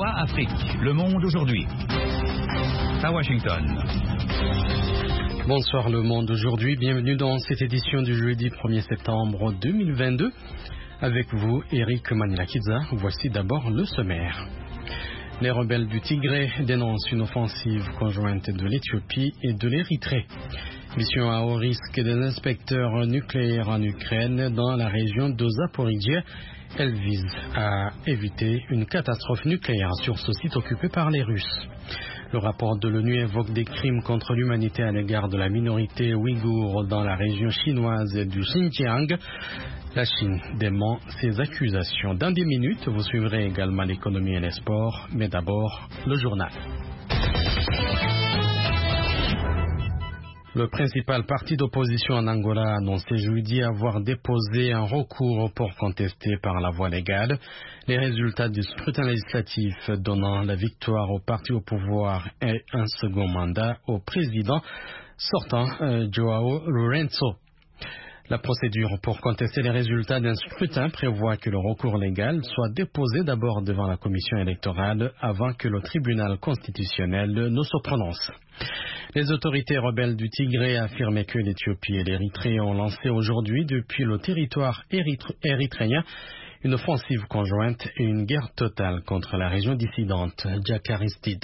VOA Afrique, Le Monde aujourd'hui. À Washington. Bonsoir Le Monde aujourd'hui, bienvenue dans cette édition du jeudi 1er septembre 2022. Avec vous, Eric Manilakidza, voici d'abord le sommaire. Les rebelles du Tigré dénoncent une offensive conjointe de l'Éthiopie et de l'Érythrée. Mission à haut risque des inspecteurs nucléaires en Ukraine dans la région de Zaporijia. Elle vise à éviter une catastrophe nucléaire sur ce site occupé par les Russes. Le rapport de l'ONU évoque des crimes contre l'humanité à l'égard de la minorité ouïghour dans la région chinoise du Xinjiang. La Chine dément ces accusations. Dans 10 minutes, vous suivrez également l'économie et les sports, mais d'abord le journal. Le principal parti d'opposition en Angola a annoncé jeudi avoir déposé un recours pour contester par la voie légale les résultats du scrutin législatif donnant la victoire au parti au pouvoir et un second mandat au président sortant, João Lourenço. La procédure pour contester les résultats d'un scrutin prévoit que le recours légal soit déposé d'abord devant la commission électorale avant que le tribunal constitutionnel ne se prononce. Les autorités rebelles du Tigré affirmaient que l'Éthiopie et l'Érythrée ont lancé aujourd'hui depuis le territoire érythréen une offensive conjointe et une guerre totale contre la région dissidente Jack Aristide.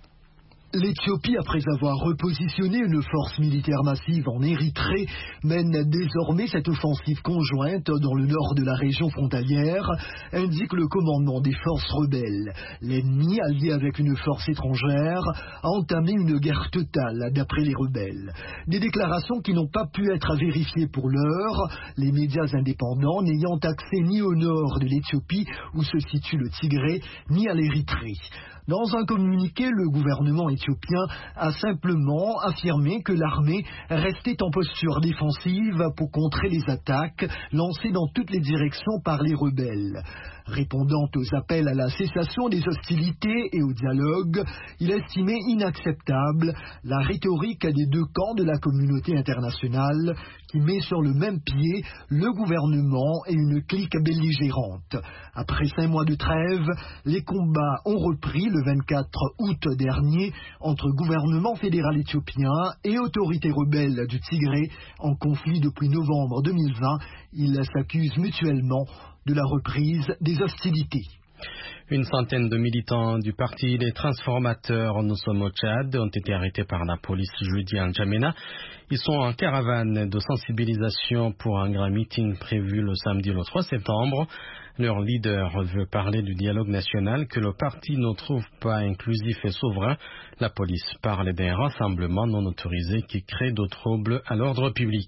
L'Éthiopie, après avoir repositionné une force militaire massive en Érythrée, mène désormais cette offensive conjointe dans le nord de la région frontalière, indique le commandement des forces rebelles. L'ennemi, allié avec une force étrangère, a entamé une guerre totale, d'après les rebelles. Des déclarations qui n'ont pas pu être vérifiées pour l'heure, les médias indépendants n'ayant accès ni au nord de l'Éthiopie, où se situe le Tigré, ni à l'Érythrée. Dans un communiqué, le gouvernement éthiopien a simplement affirmé que l'armée restait en posture défensive pour contrer les attaques lancées dans toutes les directions par les rebelles. Répondant aux appels à la cessation des hostilités et au dialogue, il estimait inacceptable la rhétorique des deux camps de la communauté internationale qui met sur le même pied le gouvernement et une clique belligérante. Après 5 mois de trêve, les combats ont repris le 24 août dernier entre gouvernement fédéral éthiopien et autorités rebelles du Tigré en conflit depuis novembre 2020. Ils s'accusent mutuellement de la reprise des hostilités. Une centaine de militants du parti des transformateurs Nous sommes au Tchad ont été arrêtés par la police jeudi en N'Djamena. Ils sont en caravane de sensibilisation pour un grand meeting prévu le samedi le 3 septembre. Leur leader veut parler du dialogue national que le parti ne trouve pas inclusif et souverain. La police parle d'un rassemblement non autorisé qui crée de troubles à l'ordre public.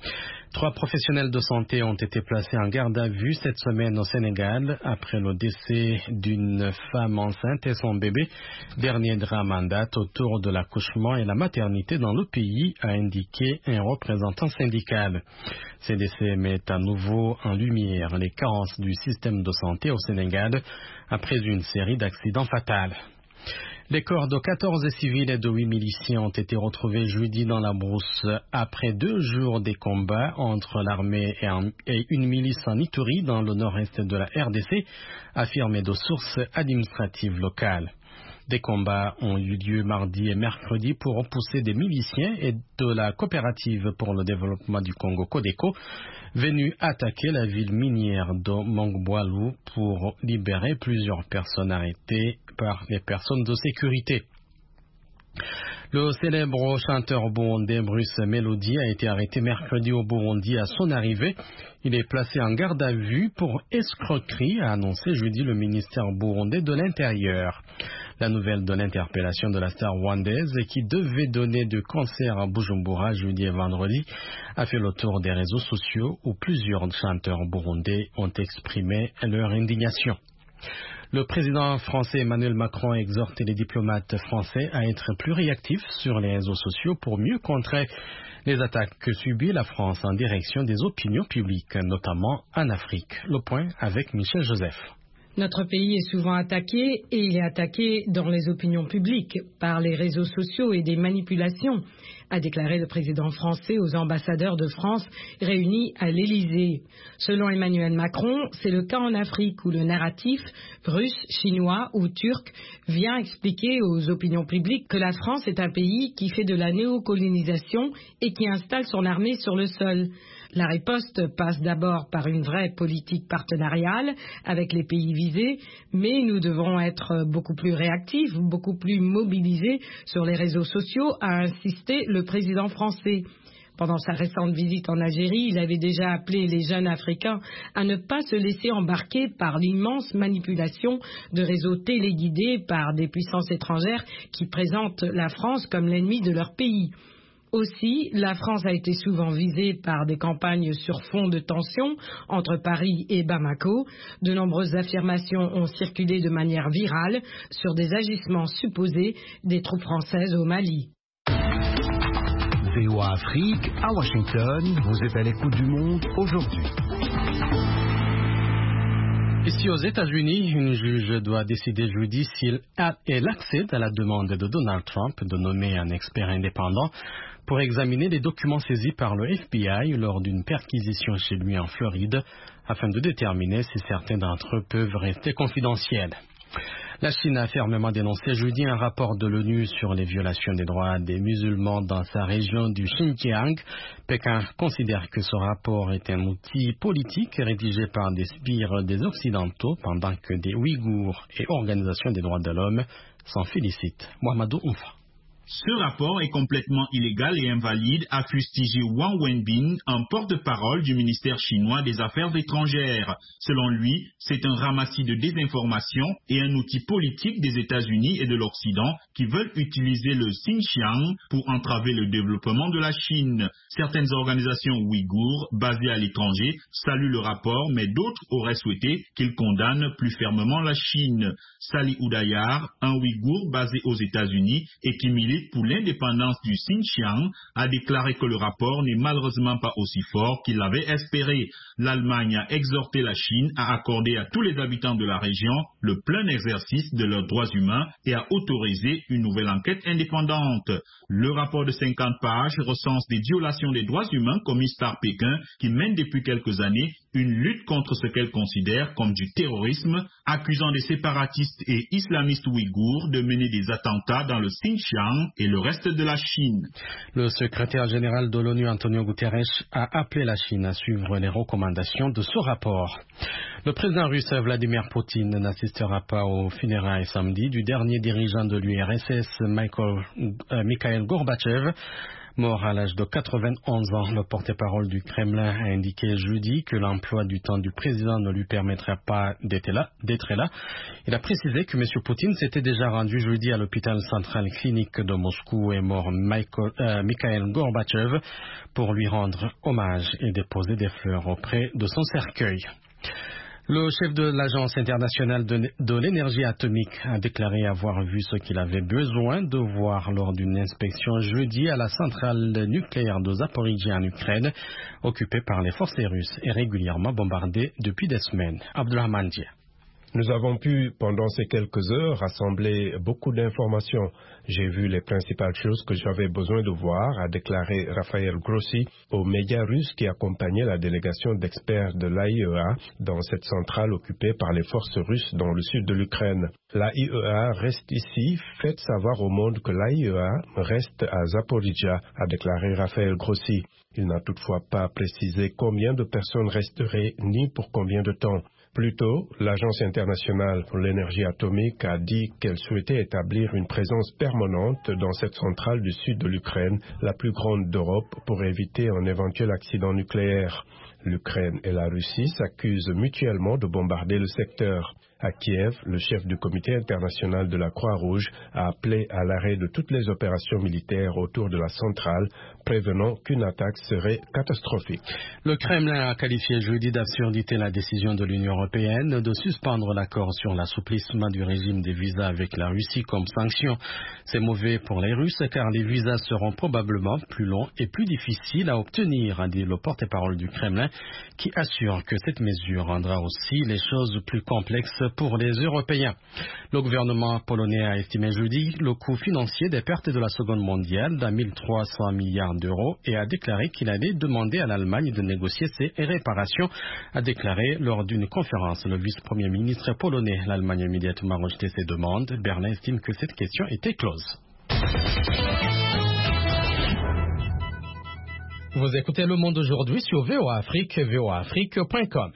3 professionnels de santé ont été placés en garde à vue cette semaine au Sénégal après le décès d'une femme enceinte et son bébé. Dernier drame en date autour de l'accouchement et la maternité dans le pays, a indiqué un représentant syndical. Ces décès mettent à nouveau en lumière les carences du système de santé au Sénégal après une série d'accidents fatals. Les corps de 14 civils et de 8 miliciens ont été retrouvés jeudi dans la brousse après 2 jours des combats entre l'armée et une milice en Ituri dans le nord-est de la RDC, affirmé de sources administratives locales. Des combats ont eu lieu mardi et mercredi pour repousser des miliciens et de la coopérative pour le développement du Congo Codeco, venus attaquer la ville minière de Mongboalou pour libérer plusieurs personnes arrêtées par les personnes de sécurité. Le célèbre chanteur burundais Bruce Melody a été arrêté mercredi au Burundi à son arrivée. Il est placé en garde à vue pour escroquerie, a annoncé jeudi le ministère burundais de l'Intérieur. La nouvelle de l'interpellation de la star rwandaise, qui devait donner de concert à Bujumbura jeudi et vendredi, a fait le tour des réseaux sociaux où plusieurs chanteurs burundais ont exprimé leur indignation. Le président français Emmanuel Macron exhorte les diplomates français à être plus réactifs sur les réseaux sociaux pour mieux contrer les attaques que subit la France en direction des opinions publiques, notamment en Afrique. Le point avec Michel Joseph. Notre pays est souvent attaqué, et il est attaqué dans les opinions publiques, par les réseaux sociaux et des manipulations, a déclaré le président français aux ambassadeurs de France réunis à l'Élysée. Selon Emmanuel Macron, c'est le cas en Afrique où le narratif russe, chinois ou turc vient expliquer aux opinions publiques que la France est un pays qui fait de la néocolonisation et qui installe son armée sur le sol. La riposte passe d'abord par une vraie politique partenariale avec les pays visés, mais nous devons être beaucoup plus réactifs, beaucoup plus mobilisés sur les réseaux sociaux, a insisté le président français. Pendant sa récente visite en Algérie, il avait déjà appelé les jeunes Africains à ne pas se laisser embarquer par l'immense manipulation de réseaux téléguidés par des puissances étrangères qui présentent la France comme l'ennemi de leur pays. Aussi, la France a été souvent visée par des campagnes sur fond de tension entre Paris et Bamako. De nombreuses affirmations ont circulé de manière virale sur des agissements supposés des troupes françaises au Mali. VOA Afrique, à Washington, vous êtes à l'écoute du monde aujourd'hui. Ici aux États-Unis, une juge doit décider jeudi si elle accède à la demande de Donald Trump de nommer un expert indépendant pour examiner les documents saisis par le FBI lors d'une perquisition chez lui en Floride, afin de déterminer si certains d'entre eux peuvent rester confidentiels. La Chine a fermement dénoncé jeudi un rapport de l'ONU sur les violations des droits des musulmans dans sa région du Xinjiang. Pékin considère que ce rapport est un outil politique rédigé par des sbires des Occidentaux pendant que des Ouïghours et organisations des droits de l'homme s'en félicitent. Mohamedou Oumfa. Ce rapport est complètement illégal et invalide, a fustigé Wang Wenbin, un porte-parole du ministère chinois des Affaires étrangères. Selon lui, c'est un ramassis de désinformation et un outil politique des États-Unis et de l'Occident qui veulent utiliser le Xinjiang pour entraver le développement de la Chine. Certaines organisations ouïghours basées à l'étranger saluent le rapport, mais d'autres auraient souhaité qu'il condamne plus fermement la Chine. Sali Oudayar, un ouïghour basé aux États-Unis et qui milite pour l'indépendance du Xinjiang, a déclaré que le rapport n'est malheureusement pas aussi fort qu'il l'avait espéré. L'Allemagne a exhorté la Chine à accorder à tous les habitants de la région le plein exercice de leurs droits humains et à autoriser une nouvelle enquête indépendante. Le rapport de 50 pages recense des violations des droits humains commises par Pékin qui mène depuis quelques années une lutte contre ce qu'elle considère comme du terrorisme, accusant des séparatistes et islamistes ouïghours de mener des attentats dans le Xinjiang et le reste de la Chine. Le secrétaire général de l'ONU, Antonio Guterres, a appelé la Chine à suivre les recommandations de ce rapport. Le président russe Vladimir Poutine n'assistera pas aux funérailles samedi du dernier dirigeant de l'URSS, Mikhail Gorbatchev. Mort à l'âge de 91 ans, le porte-parole du Kremlin a indiqué jeudi que l'emploi du temps du président ne lui permettrait pas d'être là. Il a précisé que M. Poutine s'était déjà rendu jeudi à l'hôpital central clinique de Moscou et mort Mikhail Gorbatchev pour lui rendre hommage et déposer des fleurs auprès de son cercueil. Le chef de l'Agence internationale de l'énergie atomique a déclaré avoir vu ce qu'il avait besoin de voir lors d'une inspection jeudi à la centrale nucléaire de Zaporijia en Ukraine, occupée par les forces russes et régulièrement bombardée depuis des semaines. Abdulrahman Dia. Nous avons pu, pendant ces quelques heures, rassembler beaucoup d'informations. J'ai vu les principales choses que j'avais besoin de voir, a déclaré Rafael Grossi aux médias russes qui accompagnaient la délégation d'experts de l'AIEA dans cette centrale occupée par les forces russes dans le sud de l'Ukraine. L'AIEA reste ici, faites savoir au monde que l'AIEA reste à Zaporijia, a déclaré Rafael Grossi. Il n'a toutefois pas précisé combien de personnes resteraient ni pour combien de temps. Plus tôt, l'Agence internationale pour l'énergie atomique a dit qu'elle souhaitait établir une présence permanente dans cette centrale du sud de l'Ukraine, la plus grande d'Europe, pour éviter un éventuel accident nucléaire. L'Ukraine et la Russie s'accusent mutuellement de bombarder le secteur. À Kiev, le chef du comité international de la Croix-Rouge a appelé à l'arrêt de toutes les opérations militaires autour de la centrale, prévenant qu'une attaque serait catastrophique. Le Kremlin a qualifié jeudi d'absurdité la décision de l'Union européenne de suspendre l'accord sur l'assouplissement du régime des visas avec la Russie comme sanction. C'est mauvais pour les Russes car les visas seront probablement plus longs et plus difficiles à obtenir, a dit le porte-parole du Kremlin, Algérien qui assure que cette mesure rendra aussi les choses plus complexes pour les Européens. Le gouvernement polonais a estimé jeudi le coût financier des pertes de la Seconde mondiale d'à 1300 milliards d'euros et a déclaré qu'il allait demander à l'Allemagne de négocier ces réparations, a déclaré lors d'une conférence le vice-premier ministre polonais. L'Allemagne a immédiatement rejeté ces demandes. Berlin estime que cette question était close. Vous écoutez Le Monde aujourd'hui sur VOA Afrique, voaafrique.com.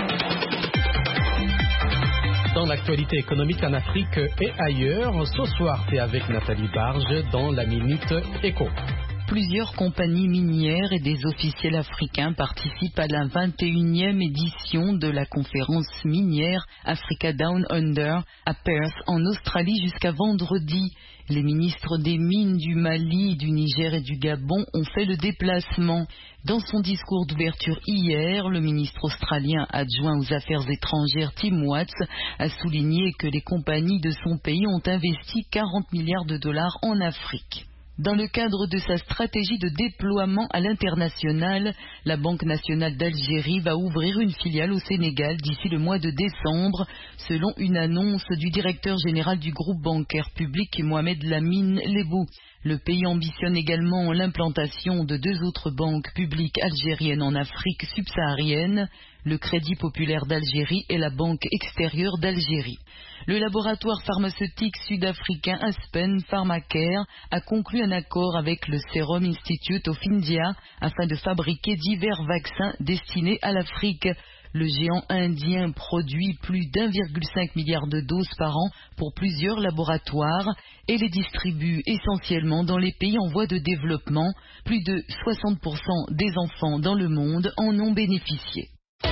Dans l'actualité économique en Afrique et ailleurs, ce soir c'est avec Nathalie Barge dans la Minute Éco. Plusieurs compagnies minières et des officiels africains participent à la 21e édition de la conférence minière Africa Down Under à Perth en Australie jusqu'à vendredi. Les ministres des mines du Mali, du Niger et du Gabon ont fait le déplacement. Dans son discours d'ouverture hier, le ministre australien adjoint aux affaires étrangères Tim Watts a souligné que les compagnies de son pays ont investi 40 milliards de dollars en Afrique. Dans le cadre de sa stratégie de déploiement à l'international, la Banque nationale d'Algérie va ouvrir une filiale au Sénégal d'ici le mois de décembre, selon une annonce du directeur général du groupe bancaire public Mohamed Lamine Lebou. Le pays ambitionne également l'implantation de 2 autres banques publiques algériennes en Afrique subsaharienne, le Crédit populaire d'Algérie et la Banque extérieure d'Algérie. Le laboratoire pharmaceutique sud-africain Aspen Pharmacare a conclu un accord avec le Serum Institute of India afin de fabriquer divers vaccins destinés à l'Afrique. Le géant indien produit plus d'1,5 milliard de doses par an pour plusieurs laboratoires et les distribue essentiellement dans les pays en voie de développement. Plus de 60% des enfants dans le monde en ont bénéficié.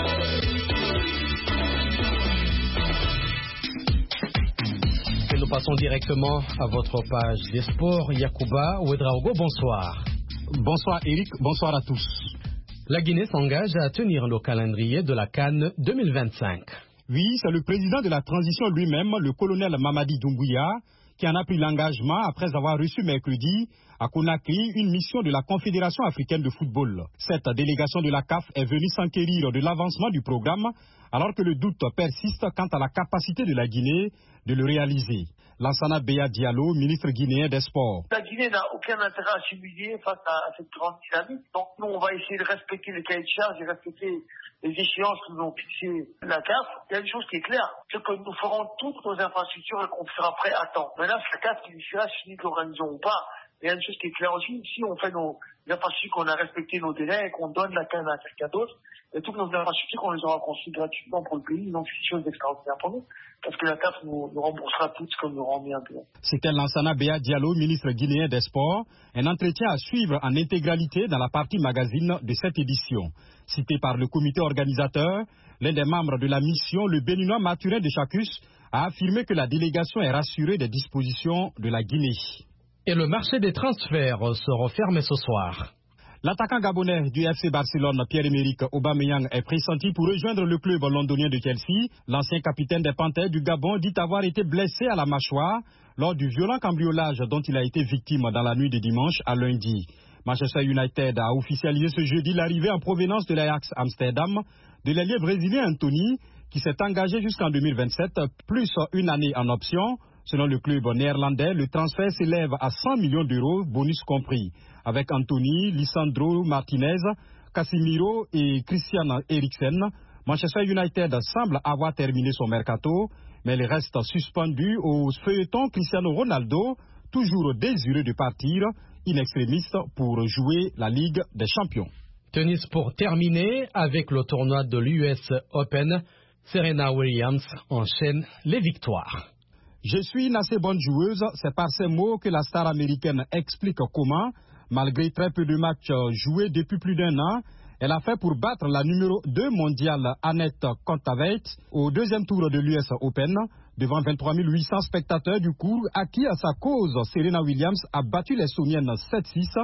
Et nous passons directement à votre page des sports. Yacouba Ouedraogo, bonsoir. Bonsoir Eric, bonsoir à tous. La Guinée s'engage à tenir le calendrier de la CAN 2025. Oui, c'est le président de la transition lui-même, le colonel Mamadi Doumbouya, qui en a pris l'engagement après avoir reçu mercredi à Conakry une mission de la Confédération africaine de football. Cette délégation de la CAF est venue s'enquérir de l'avancement du programme alors que le doute persiste quant à la capacité de la Guinée de le réaliser. Lansana Beya Diallo, ministre guinéen des Sports. La Guinée n'a aucun intérêt à s'humilier face à cette grande dynamique. Donc nous, on va essayer de respecter les cahiers de charges et respecter les échéances que nous ont fixées la CAF. Il y a une chose qui est claire, c'est que nous ferons toutes nos infrastructures et qu'on sera prêt à temps. Maintenant, c'est la CAF qui décidera si nous l'organisons ou pas. Il y a une chose qui est claire aussi, si on fait nos infrastructures, qu'on a respecté nos délais et qu'on donne la CAN à quelqu'un d'autre, et toutes nos infrastructures, on les aura construites gratuitement pour le pays, donc c'est une chose extraordinaire pour nous, parce que la CAF nous remboursera toutes comme nous rend bien. C'était Lansana Beya Diallo, ministre guinéen des Sports, un entretien à suivre en intégralité dans la partie magazine de cette édition. Cité par le comité organisateur, l'un des membres de la mission, le Béninois Mathurin de Chacus, a affirmé que la délégation est rassurée des dispositions de la Guinée. Et le marché des transferts se referme ce soir. L'attaquant gabonais du FC Barcelone, Pierre-Emerick Aubameyang, est pressenti pour rejoindre le club londonien de Chelsea. L'ancien capitaine des Panthères du Gabon dit avoir été blessé à la mâchoire lors du violent cambriolage dont il a été victime dans la nuit de dimanche à lundi. Manchester United a officialisé ce jeudi l'arrivée en provenance de l'Ajax Amsterdam de l'ailier brésilien Anthony, qui s'est engagé jusqu'en 2027, plus une année en option. Selon le club néerlandais, le transfert s'élève à 100 millions d'euros, bonus compris. Avec Anthony, Lisandro Martinez, Casemiro et Christian Eriksen, Manchester United semble avoir terminé son mercato, mais il reste suspendu au feuilleton Cristiano Ronaldo, toujours désireux de partir, in extremis, pour jouer la Ligue des Champions. Tennis pour terminer, avec le tournoi de l'US Open, Serena Williams enchaîne les victoires. Je suis une assez bonne joueuse, c'est par ces mots que la star américaine explique comment, malgré très peu de matchs joués depuis plus d'un an, elle a fait pour battre la numéro 2 mondiale Anett Kontaveit au deuxième tour de l'US Open, devant 23 800 spectateurs du cours, à qui à sa cause Serena Williams a battu l'Estonienne 7-6,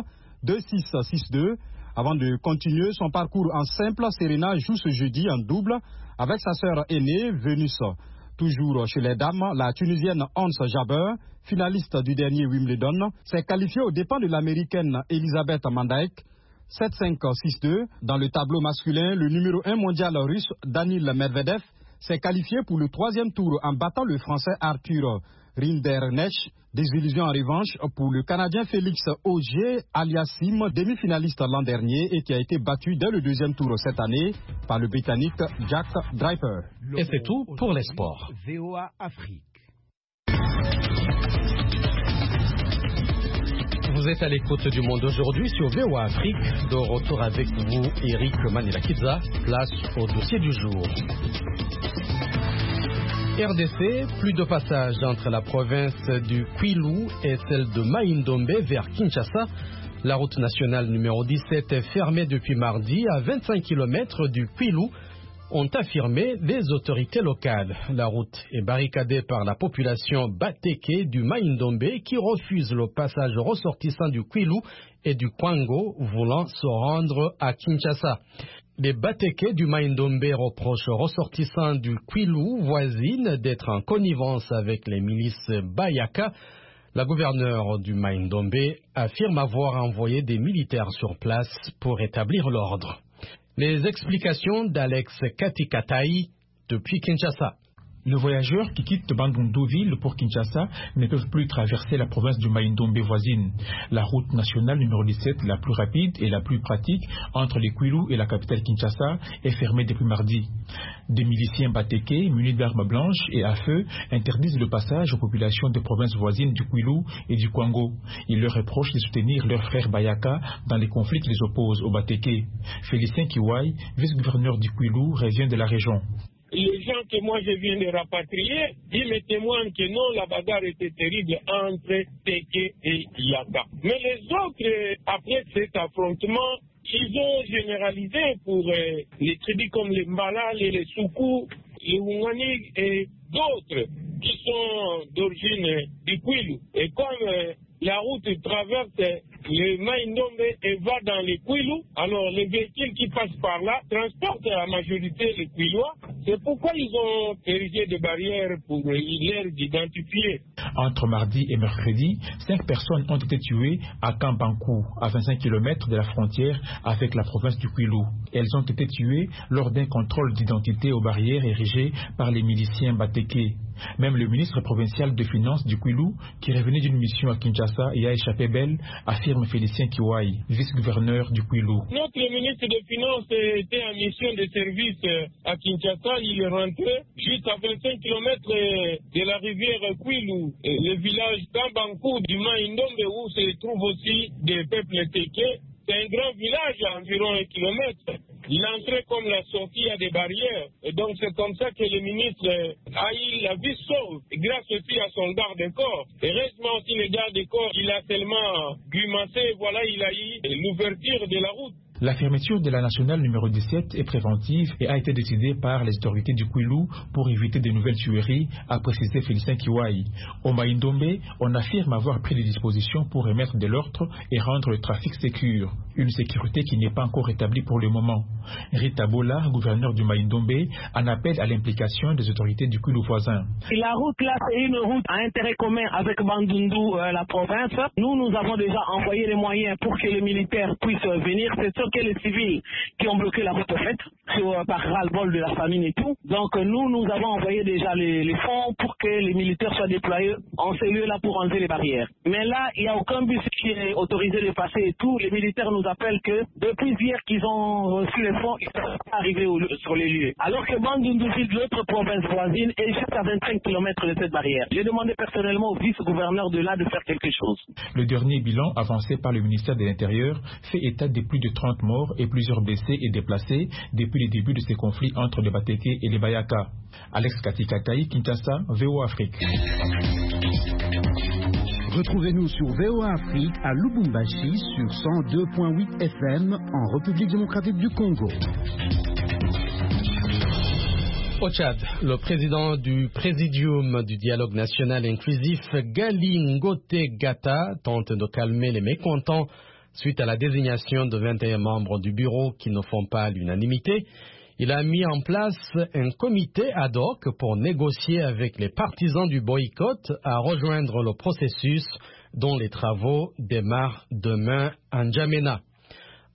2-6, 6-2. Avant de continuer son parcours en simple, Serena joue ce jeudi en double avec sa sœur aînée, Venus. Toujours chez les dames, la Tunisienne Ons Jabeur, finaliste du dernier Wimbledon, s'est qualifiée aux dépens de l'Américaine Elizabeth Mandaek. 7-5-6-2. Dans le tableau masculin, le numéro 1 mondial russe, Danil Medvedev, s'est qualifié pour le 3e tour en battant le Français Arthur Rinderknecht. Désillusion en revanche pour le Canadien Félix Auger-Aliassime, demi-finaliste l'an dernier et qui a été battu dès le 2e tour cette année par le Britannique Jack Draper. Et c'est tout pour les sports. VOA Afrique. Vous êtes à l'écoute du Monde aujourd'hui sur VOA Afrique. De retour avec vous, Eric Manilakidza. Place au dossier du jour. RDC, plus de passage entre la province du Kwilu et celle de Mai-Ndombe vers Kinshasa. La route nationale numéro 17 est fermée depuis mardi à 25 km du Kwilu, ont affirmé les autorités locales. La route est barricadée par la population Bateke du Mai-Ndombe qui refuse le passage aux ressortissants du Kwilu et du Kwango voulant se rendre à Kinshasa. Les Bateke du Mai-Ndombe reprochent aux ressortissants du Kwilu voisine d'être en connivence avec les milices Bayaka. La gouverneure du Mai-Ndombe affirme avoir envoyé des militaires sur place pour établir l'ordre. Les explications d'Alex Katikataï depuis Kinshasa. Les voyageurs qui quittent Bandundu-ville pour Kinshasa ne peuvent plus traverser la province du Mai-Ndombe voisine. La route nationale numéro 17, la plus rapide et la plus pratique entre les Kwilu et la capitale Kinshasa, est fermée depuis mardi. Des miliciens Bateke, munis d'armes blanches et à feu, interdisent le passage aux populations des provinces voisines du Kwilu et du Kwango. Ils leur reprochent de soutenir leurs frères Bayaka dans les conflits qui les opposent aux Bateke. Félicien Kiwai, vice-gouverneur du Kwilu, revient de la région. Les gens que moi je viens de rapatrier, ils me témoignent que non, la bagarre était terrible entre Teke et Yaka. Mais les autres, après cet affrontement, ils ont généralisé pour les tribus comme les Mbala, les Soukou, les Wungani et d'autres qui sont d'origine du Kwilu. Et comme la route traverse le Mai-Ndombe et va dans les Kwilu, alors les véhicules qui passent par là transportent la majorité les Kwilois. C'est pourquoi ils ont érigé des barrières pour les identifier. Entre mardi et mercredi, 5 personnes ont été tuées à Kambankou, à 25 km de la frontière avec la province du Kwilu. Elles ont été tuées lors d'un contrôle d'identité aux barrières érigées par les miliciens Bateke. Même le ministre provincial de finances du Kwilu, qui revenait d'une mission à Kinshasa et a échappé belle, affirme Félicien Kiwai, vice-gouverneur du Kwilu. Notre ministre des Finances était en mission de service à Kinshasa. Il est rentré juste à 25 km de la rivière Kwilu, le village Kambankou du Mai-Ndombe où se trouvent aussi des peuples Teke. C'est un grand village à environ 1 kilomètre. L'entrée comme la sortie a des barrières. Et donc c'est comme ça que le ministre a eu la vie sauve, grâce aussi à son garde-corps. Heureusement aussi le garde-corps, il a tellement grimacé, voilà, il a eu l'ouverture de la route. La fermeture de la nationale numéro 17 est préventive et a été décidée par les autorités du Kwilu pour éviter de nouvelles tueries, a précisé Félicien Kiwai. Au Mai-Ndombe, on affirme avoir pris des dispositions pour remettre de l'ordre et rendre le trafic sécure. Une sécurité qui n'est pas encore établie pour le moment. Rita Bola, gouverneur du Mai-Ndombe, en appelle à l'implication des autorités du Kwilu voisin. La route là, c'est une route à intérêt commun avec Bandundu, la province. Nous avons déjà envoyé les moyens pour que les militaires puissent venir. C'est sûr que les civils qui ont bloqué la route faite par ras-le-bol de la famine et tout. Donc nous avons envoyé déjà les fonds pour que les militaires soient déployés en ces lieux-là pour enlever les barrières. Mais là, il n'y a aucun bus qui est autorisé de passer et tout. Les militaires nous appellent que depuis hier qu'ils ont reçu les fonds, ils sont arrivés sur les lieux. Alors que Bandundu, l'autre province voisine, est juste à 25 km de cette barrière. J'ai demandé personnellement au vice-gouverneur de là de faire quelque chose. Le dernier bilan avancé par le ministère de l'Intérieur fait état de plus de 30 morts et plusieurs blessés et déplacés depuis le début de ces conflits entre les Bateke et les Bayaka. Alex Katikataï, Kinshasa, VOA Afrique. Retrouvez-nous sur VOA Afrique à Lubumbashi sur 102.8 FM en République démocratique du Congo. Au Tchad, le président du Présidium du dialogue national inclusif, Gali Ngote Gata, tente de calmer les mécontents suite à la désignation de 21 membres du bureau qui ne font pas l'unanimité. Il a mis en place un comité ad hoc pour négocier avec les partisans du boycott à rejoindre le processus dont les travaux démarrent demain en N'Djamena.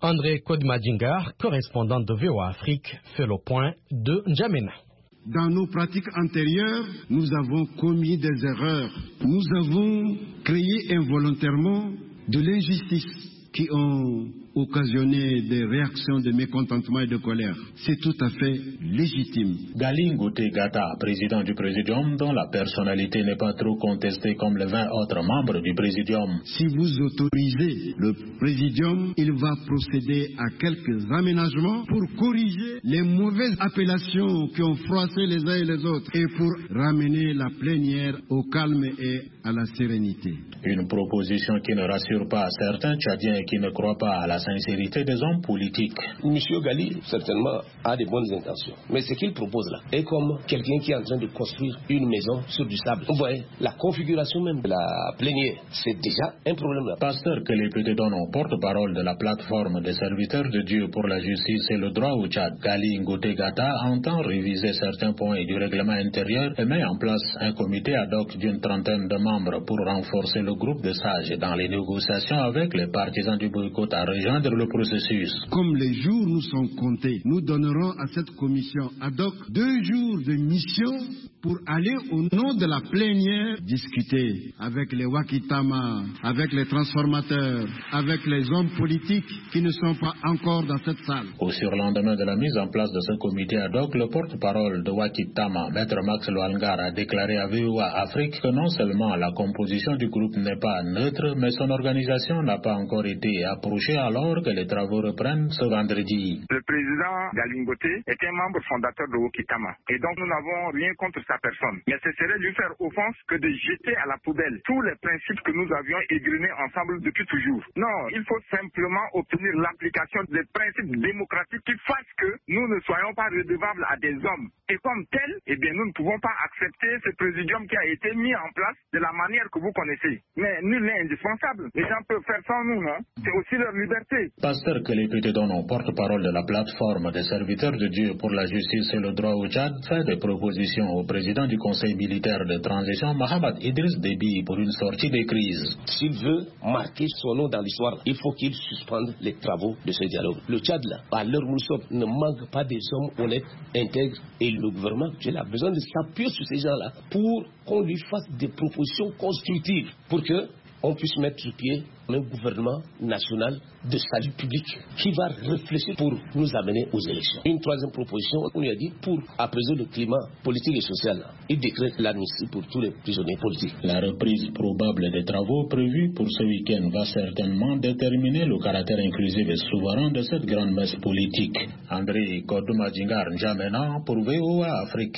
André Kodmadingar, correspondant de VOA Afrique, fait le point de N'Djamena. Dans nos pratiques antérieures, nous avons commis des erreurs. Nous avons créé involontairement de l'injustice qui ont occasionné des réactions de mécontentement et de colère. C'est tout à fait légitime. Gali Ngouté Gata, président du Présidium, dont la personnalité n'est pas trop contestée comme les 20 autres membres du Présidium. Si vous autorisez le Présidium, il va procéder à quelques aménagements pour corriger les mauvaises appellations qui ont froissé les uns et les autres et pour ramener la plénière au calme et à la sérénité. Une proposition qui ne rassure pas certains Tchadiens qui ne croient pas à la sincérité des hommes politiques. Monsieur Gali, certainement, a de bonnes intentions. Mais ce qu'il propose là est comme quelqu'un qui est en train de construire une maison sur du sable. Vous voyez, la configuration même de la plénière, c'est déjà un problème là. Pasteur Kelly Dono, porte-parole de la plateforme des serviteurs de Dieu pour la justice et le droit au Tchad, Gali Ngouté Gata entend réviser certains points du règlement intérieur et met en place un comité ad hoc d'une trentaine de membres pour renforcer le groupe de sages dans les négociations avec les partisans du boycott à rejoindre le processus. Comme les jours nous sont comptés, nous donnerons à cette commission ad hoc 2 jours de mission pour aller au nom de la plénière discuter avec les Wakitama, avec les transformateurs, avec les hommes politiques qui ne sont pas encore dans cette salle. Au surlendemain de la mise en place de ce comité ad hoc, le porte-parole de Wakitama, Maître Max Loangar, a déclaré à VOA Afrique que non seulement la composition du groupe n'est pas neutre, mais son organisation n'a pas encore été approchée alors que les travaux reprennent ce vendredi. Le président Gali Ngouté est un membre fondateur de Wakitama et donc nous n'avons rien contre sa personne. Mais ce serait lui faire offense que de jeter à la poubelle tous les principes que nous avions égrenés ensemble depuis toujours. Non, il faut simplement obtenir l'application des principes démocratiques qui fassent que nous ne soyons pas redevables à des hommes. Et comme tel, eh bien, nous ne pouvons pas accepter ce présidium qui a été mis en place de la manière que vous connaissez. Mais nul n'est indispensable. Les gens peuvent faire sans nous, non? C'est aussi leur liberté. Pasteur Kelly Dono, porte-parole de la plateforme des serviteurs de Dieu pour la justice et le droit au Tchad, fait des propositions au président du Conseil militaire de transition, Mahamat Idriss Déby, pour une sortie des crises. S'il veut marquer son nom dans l'histoire, il faut qu'il suspende les travaux de ce dialogue. Le Tchad, là, à l'heure où nous sommes, ne manque pas des hommes honnêtes, intègres, et le gouvernement, il a besoin de s'appuyer sur ces gens-là pour qu'on lui fasse des propositions constructives, pour que on puisse mettre sur pied un gouvernement national de salut public qui va réfléchir pour nous amener aux élections. Une troisième proposition, on lui a dit, pour apaiser le climat politique et social, il décrète l'amnistie pour tous les prisonniers politiques. La reprise probable des travaux prévus pour ce week-end va certainement déterminer le caractère inclusif et souverain de cette grande messe politique. André Kodoumadingar N'Djamena pour VOA Afrique.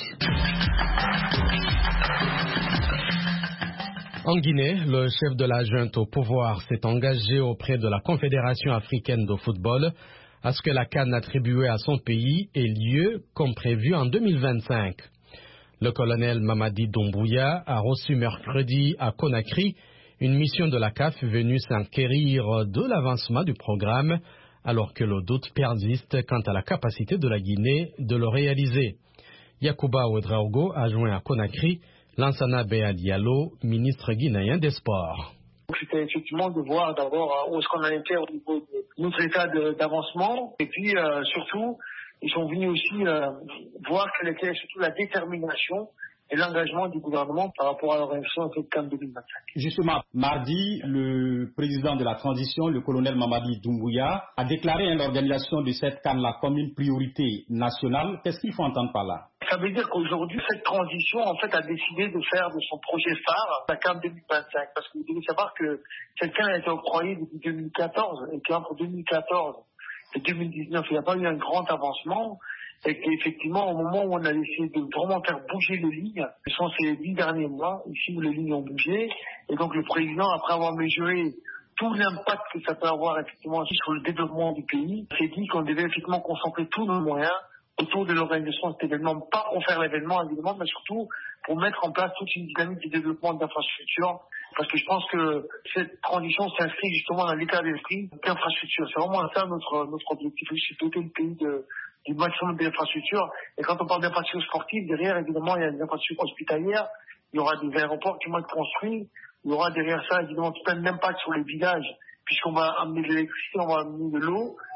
En Guinée, le chef de la junte au pouvoir s'est engagé auprès de la Confédération africaine de football à ce que la CAN attribuée à son pays ait lieu comme prévu en 2025. Le colonel Mamadi Doumbouya a reçu mercredi à Conakry une mission de la CAF venue s'enquérir de l'avancement du programme alors que le doute persiste quant à la capacité de la Guinée de le réaliser. Yacouba Ouedraogo a joint à Conakry Lansana Béa Diallo, ministre guinéen des Sports. C'était effectivement de voir d'abord où est-ce qu'on en était au niveau de notre état d'avancement. Et puis surtout, ils sont venus aussi voir quelle était surtout la détermination et l'engagement du gouvernement par rapport à l'organisation de cette CAN 2025. Justement, mardi, le président de la transition, le colonel Mamadi Doumbouya, a déclaré l'organisation de cette CAN-là comme une priorité nationale. Qu'est-ce qu'il faut entendre par là? Ça veut dire qu'aujourd'hui, cette transition, en fait, a décidé de faire de son projet phare la CAN 2025. Parce que vous devez savoir que cette CAN a été octroyée depuis 2014 et qu'entre 2014 et 2019, il n'y a pas eu un grand avancement. Et qu'effectivement, au moment où on a essayé de vraiment faire bouger les lignes, ce sont ces 10 derniers mois, ici où les lignes ont bougé. Et donc, le président, après avoir mesuré tout l'impact que ça peut avoir effectivement sur le développement du pays, s'est dit qu'on devait effectivement concentrer tous nos moyens autour de l'organisation de cet événement, pas pour faire l'événement évidemment, mais surtout pour mettre en place toute une dynamique de développement d'infrastructures, parce que je pense que cette transition s'inscrit justement dans l'état d'esprit d'infrastructure. C'est vraiment ça notre objectif, c'est doter le pays du maximum d'infrastructures. Et quand on parle d'infrastructures sportives, derrière évidemment il y a des infrastructures hospitalières, il y aura des aéroports qui vont être construits, il y aura derrière ça évidemment tout un impact sur les villages, puisqu'on va amener de l'électricité, on va amener de l'eau,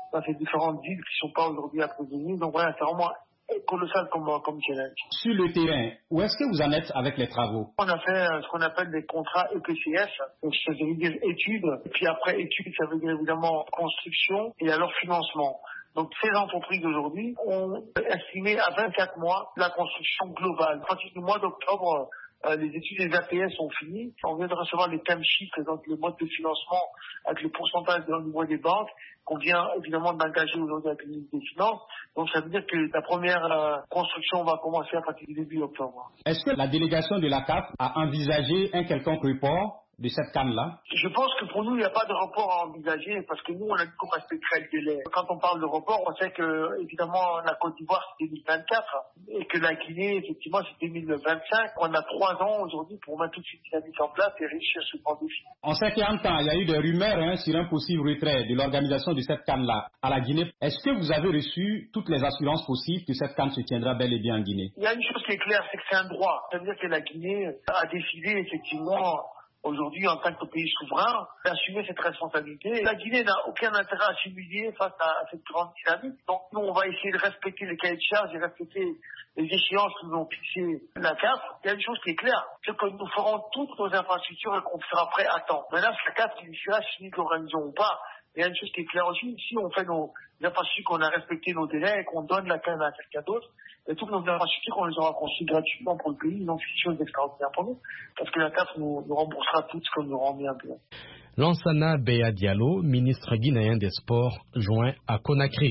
dans ces différentes villes qui ne sont pas aujourd'hui approvisionnées. Donc voilà, c'est vraiment colossal comme challenge. Sur le terrain, où est-ce que vous en êtes avec les travaux? On a fait ce qu'on appelle des contrats EPCS, donc ça veut dire études, et puis après études, ça veut dire évidemment construction et alors financement. Donc ces entreprises aujourd'hui ont estimé à 24 mois la construction globale. À partir du mois d'octobre, les études des APS sont finies. On vient de recevoir les term sheets, donc le mode de financement avec le pourcentage au niveau des banques qu'on vient évidemment d'engager aujourd'hui avec le ministre des Finances. Donc ça veut dire que la première construction va commencer à partir du début octobre. Est-ce que la délégation de la CAF a envisagé un quelconque report de cette canne-là? Je pense que pour nous, il n'y a pas de report à envisager parce que nous, on a dit qu'on respecterait le délai. Quand on parle de report, on sait que, évidemment, la Côte d'Ivoire, c'est 2024 et que la Guinée, effectivement, c'est 2025. On a 3 ans aujourd'hui pour mettre toute cette dynamique en place et réussir ce grand défi. En 50 ans, il y a eu des rumeurs sur un possible retrait de l'organisation de cette canne-là à la Guinée. Est-ce que vous avez reçu toutes les assurances possibles que cette canne se tiendra bel et bien en Guinée? Il y a une chose qui est claire, c'est que c'est un droit. Ça veut dire que la Guinée a décidé, effectivement, aujourd'hui, en tant que pays souverain, d'assumer cette responsabilité. La Guinée n'a aucun intérêt à s'humilier face à cette grande dynamique. Donc, nous, on va essayer de respecter les cahiers de charges et respecter les échéances que nous ont fixées la CAF. Il y a une chose qui est claire, c'est que nous ferons toutes nos infrastructures et qu'on sera prêt à temps. Maintenant, c'est la CAF qui décidera si nous l'organisons ou pas. Il y a une chose qui est claire aussi, si on fait nos infrastructures, qu'on a respecté nos délais et qu'on donne la canne à quelqu'un d'autre, et toutes nos infrastructures, on les aura construites gratuitement pour le pays, donc c'est une chose d'extraordinaire pour nous, parce que la CAF nous remboursera toutes ce qu'on nous rend bien. Lansana Béa Diallo, ministre guinéen des Sports, joint à Conakry.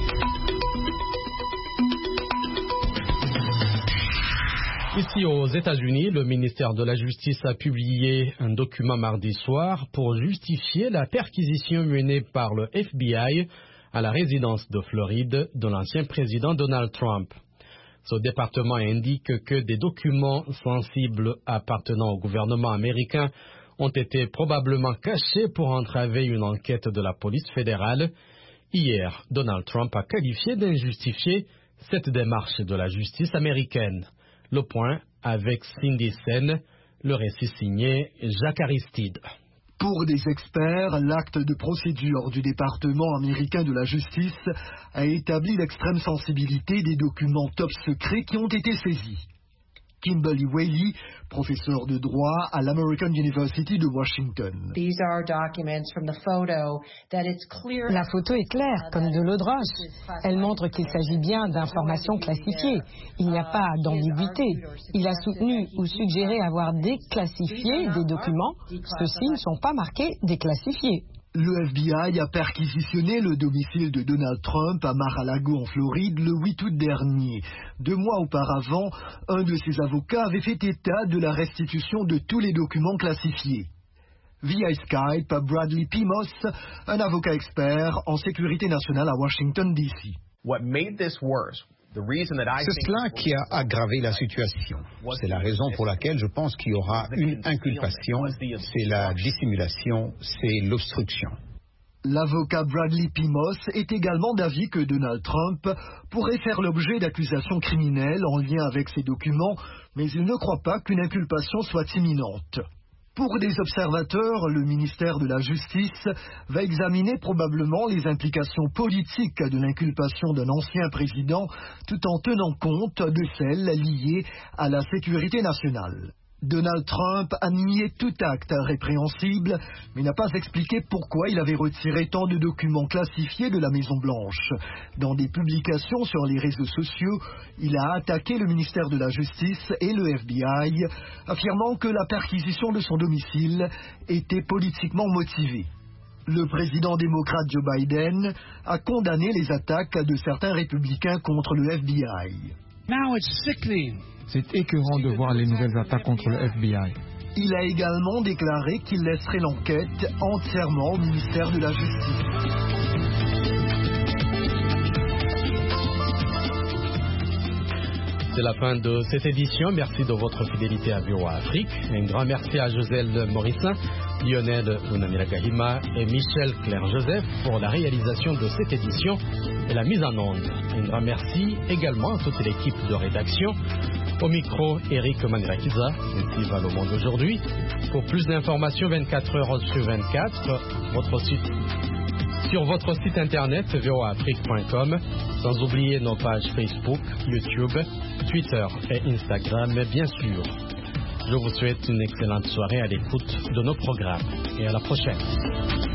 Ici aux États-Unis, le ministère de la Justice a publié un document mardi soir pour justifier la perquisition menée par le FBI à la résidence de Floride de l'ancien président Donald Trump. Ce département indique que des documents sensibles appartenant au gouvernement américain ont été probablement cachés pour entraver une enquête de la police fédérale. Hier, Donald Trump a qualifié d'injustifiée cette démarche de la justice américaine. Le point avec Cindy Sen, le récit signé Jacques Aristide. Pour des experts, l'acte de procédure du département américain de la justice a établi l'extrême sensibilité des documents top secrets qui ont été saisis. Kimberly Whaley, professeur de droit à l'American University de Washington. La photo est claire, comme de l'eau de roche. Elle montre qu'il s'agit bien d'informations classifiées. Il n'y a pas d'ambiguïté. Il a soutenu ou suggéré avoir déclassifié des documents. Ceux-ci ne sont pas marqués déclassifiés. Le FBI a perquisitionné le domicile de Donald Trump à Mar-a-Lago en Floride le 8 août dernier. 2 mois auparavant, un de ses avocats avait fait état de la restitution de tous les documents classifiés. Via Skype, Bradley Pimos, un avocat expert en sécurité nationale à Washington, D.C. C'est cela qui a aggravé la situation. C'est la raison pour laquelle je pense qu'il y aura une inculpation. C'est la dissimulation, c'est l'obstruction. L'avocat Bradley Pimos est également d'avis que Donald Trump pourrait faire l'objet d'accusations criminelles en lien avec ces documents, mais il ne croit pas qu'une inculpation soit imminente. Pour des observateurs, le ministère de la Justice va examiner probablement les implications politiques de l'inculpation d'un ancien président tout en tenant compte de celles liées à la sécurité nationale. Donald Trump a nié tout acte répréhensible, mais n'a pas expliqué pourquoi il avait retiré tant de documents classifiés de la Maison-Blanche. Dans des publications sur les réseaux sociaux, il a attaqué le ministère de la Justice et le FBI, affirmant que la perquisition de son domicile était politiquement motivée. Le président démocrate Joe Biden a condamné les attaques de certains républicains contre le FBI. C'est écœurant de voir les nouvelles attaques contre le FBI. Il a également déclaré qu'il laisserait l'enquête entièrement au ministère de la Justice. C'est la fin de cette édition. Merci de votre fidélité à VOA Afrique. Un grand merci à Joselle Morissin, Lionel Lunamira-Kahima et Michel Claire-Joseph pour la réalisation de cette édition et la mise en onde. Un grand merci également à toute l'équipe de rédaction. Au micro, Eric Manirakiza, ici va le monde aujourd'hui. Pour plus d'informations 24 heures sur 24, votre site sur votre site internet voaafrique.com, sans oublier nos pages Facebook, YouTube, Twitter et Instagram, bien sûr. Je vous souhaite une excellente soirée à l'écoute de nos programmes et à la prochaine.